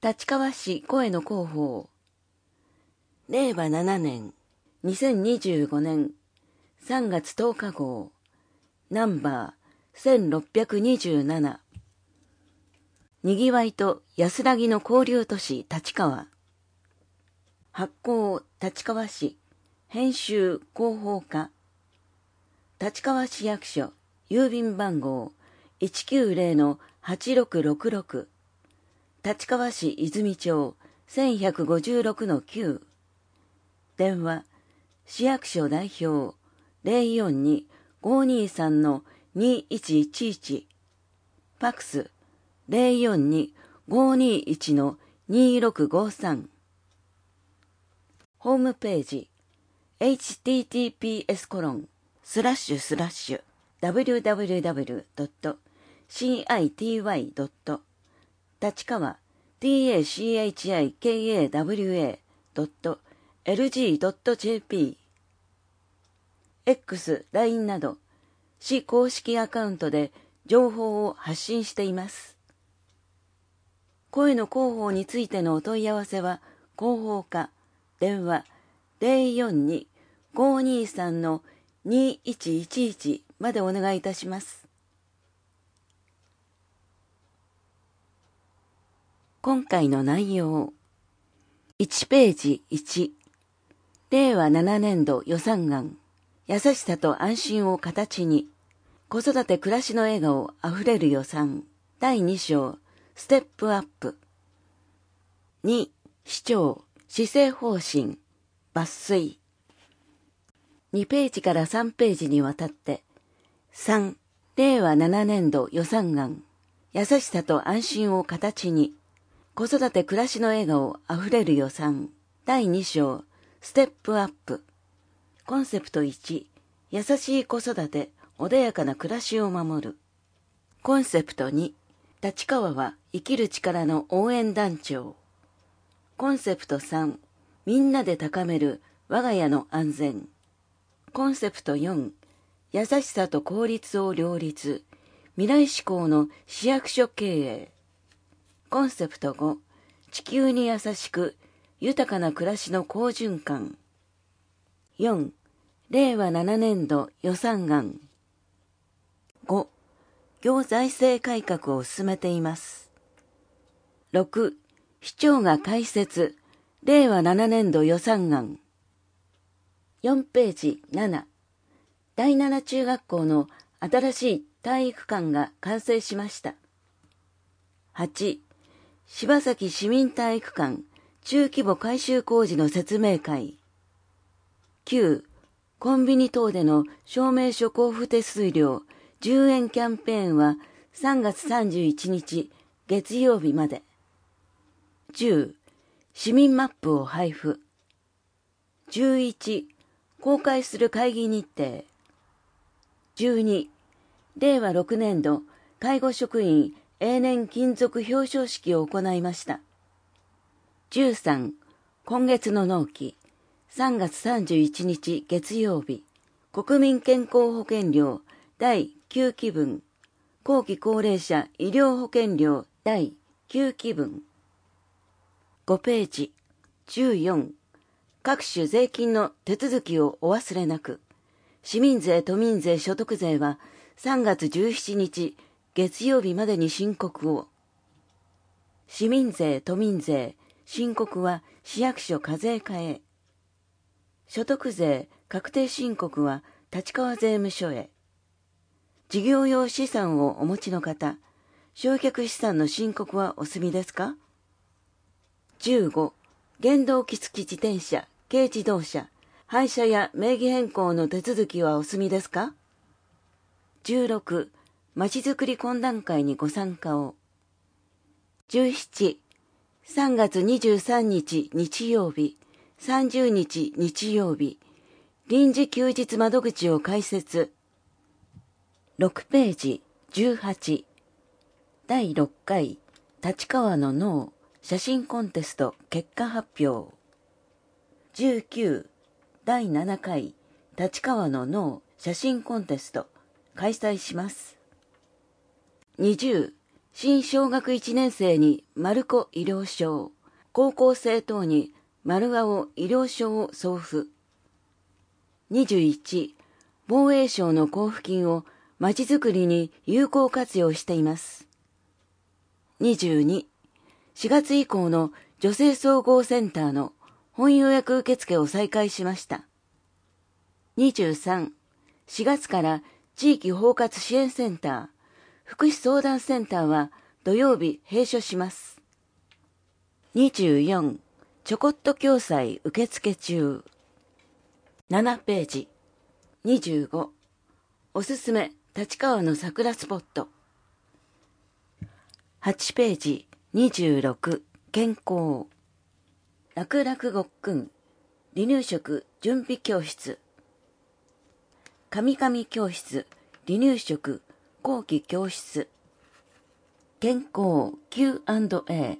立川市声の広報。令和7年2025年3月10日号ナンバー1627。にぎわいと安らぎの交流都市立川。発行立川市、編集広報課。立川市役所郵便番号 190-8666。立川市泉町 1156-9。電話市役所代表 042-523-2111。ファクス 042-521-2653。ホームページ https://www.city. 立川 tachikawa.lg.jp X、LINE など市公式アカウントで情報を発信しています。声の広報についてのお問い合わせは広報課電話 042-523-2111 までお願いいたします。今回の内容1ページ1令和7年度予算案優しさと安心を形に子育て暮らしの笑顔あふれる予算第2章ステップアップ2市長施政方針抜粋2ページから3ページにわたって3令和7年度予算案優しさと安心を形に子育て暮らしの笑顔あふれる予算第2章ステップアップコンセプト1優しい子育て穏やかな暮らしを守るコンセプト2立川は生きる力の応援団長コンセプト3みんなで高める我が家の安全コンセプト4優しさと効率を両立未来志向の市役所経営コンセプト5地球に優しく豊かな暮らしの好循環4令和7年度予算案5行財政改革を進めています6市長が開設令和7年度予算案4ページ7第7中学校の新しい体育館が完成しました8柴崎市民体育館中規模改修工事の説明会9コンビニ等での証明書交付手数料10円キャンペーンは3月31日月曜日まで10市民マップを配布11公開する会議日程12令和6年度介護職員永年勤続表彰式を行いました13今月の納期3月31日月曜日国民健康保険料第9期分後期高齢者医療保険料第9期分5ページ14各種税金の手続きをお忘れなく市民税都民税所得税は3月17日月曜日までに申告を市民税都民税申告は市役所課税課へ所得税確定申告は立川税務署へ事業用資産をお持ちの方償却資産の申告はお済みですか15原動機付き自転車軽自動車廃車や名義変更の手続きはお済みですか16まちづくり懇談会にご参加を17 3月23日日曜日30日日曜日臨時休日窓口を開設6ページ18第6回立川の脳写真コンテスト結果発表19第7回立川の脳写真コンテスト開催します20 新小学1年生に丸子医療証、高校生等に丸青医療証を送付。21、防衛省の交付金をまちづくりに有効活用しています。22、4月以降の女性総合センターの本予約受付を再開しました。23、4月から地域包括支援センター、福祉相談センターは土曜日閉所します。24、ちょこっと共済受付中。7ページ。25、おすすめ立川の桜スポット。8ページ。26、健康。楽々ごっくん、離乳食準備教室。神々教室、離乳食後期教室。健康 Q&A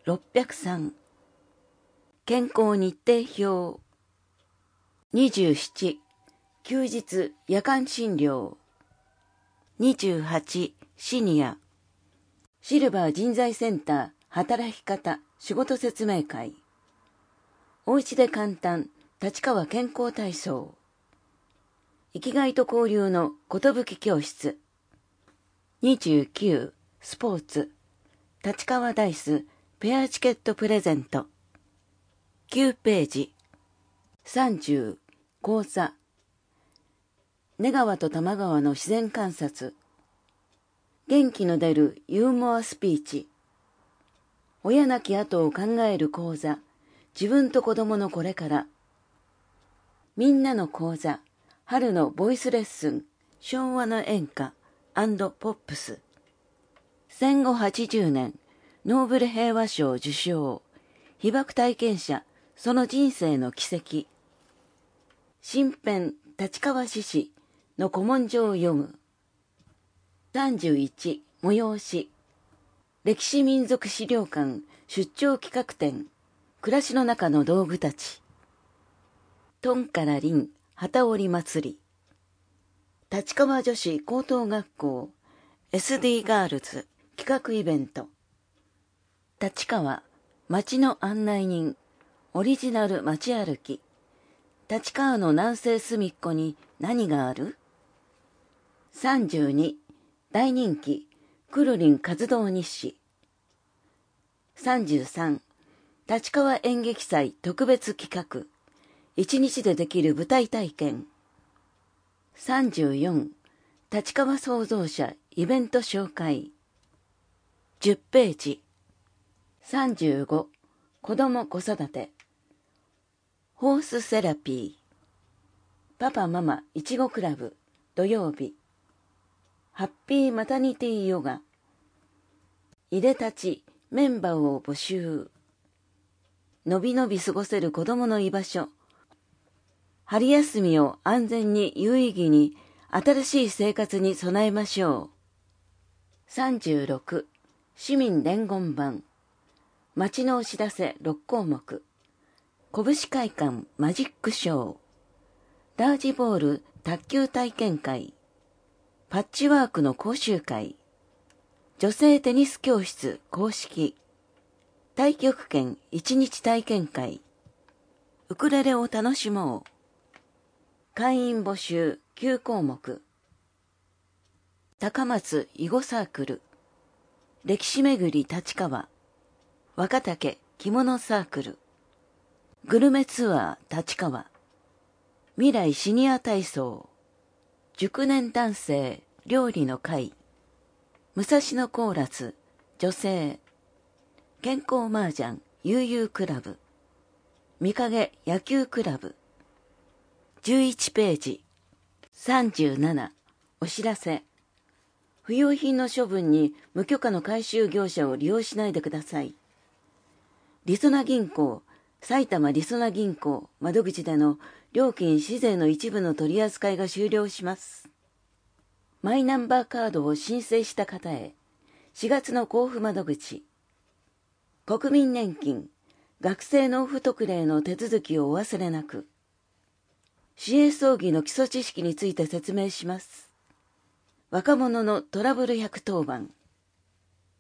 603。健康日程表。27、休日夜間診療。28、シニア。シルバー人材センター働き方仕事説明会。おうちで簡単立川健康体操。生きがいと交流のことぶき教室。29、スポーツ立川ダイスペアチケットプレゼント。9ページ。30、講座。根川と多摩川の自然観察。元気の出るユーモアスピーチ。親なき後を考える講座。自分と子供のこれから。みんなの講座。春のボイスレッスン。昭和の演歌&ポップス。戦後80年、ノーベル平和賞受賞。被爆体験者、その人生の軌跡。新編立川志士の古文書を読む。31、催し。歴史民族資料館出張企画展。暮らしの中の道具たち。トンからリン旗織り祭り。立川女子高等学校 SD ガールズ企画イベント。立川街の案内人オリジナル街歩き。立川の南西隅っこに何がある？ 32、大人気くるりん活動日誌。33、立川演劇祭特別企画。1日でできる舞台体験。34、立川創造者イベント紹介。10ページ。35、子ども子育て。ホースセラピー。パパママいちごクラブ土曜日。ハッピーマタニティヨガ。いでたちメンバーを募集。のびのび過ごせる子どもの居場所。春休みを安全に有意義に新しい生活に備えましょう。36、市民伝言版。街のお知らせ6項目。拳会館マジックショー。ラージボール卓球体験会。パッチワークの講習会。女性テニス教室公式。太極拳1日体験会。ウクレレを楽しもう。会員募集9項目。高松囲碁サークル。歴史めぐり立川。若竹着物サークル。グルメツアー立川。未来シニア体操。熟年男性料理の会。武蔵野コーラス女性。健康麻雀悠々クラブ。御影野球クラブ。11ページ。37、お知らせ。不用品の処分に無許可の回収業者を利用しないでください。りそな銀行、埼玉りそな銀行窓口での料金市税の一部の取り扱いが終了します。マイナンバーカードを申請した方へ、4月の交付窓口。国民年金、学生納付特例の手続きをお忘れなく。市営葬儀の基礎知識について説明します。若者のトラブル110番。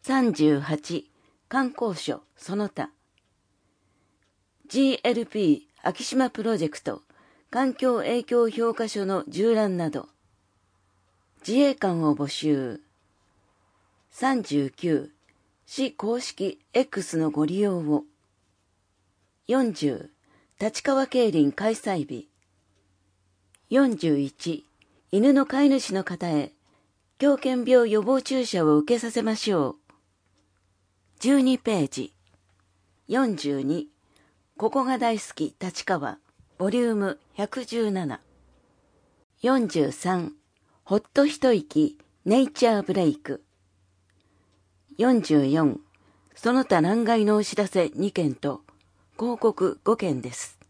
38、観光所その他。GLP 昭島プロジェクト環境影響評価書の縦覧など。自衛官を募集。39、市公式 X のご利用を。40、立川競輪開催日。41、犬の飼い主の方へ、狂犬病予防注射を受けさせましょう。12ページ。42、ここが大好き立川、ボリューム117。43、ほっと一息、ネイチャーブレイク。44、その他欄外のお知らせ2件と、広告5件です。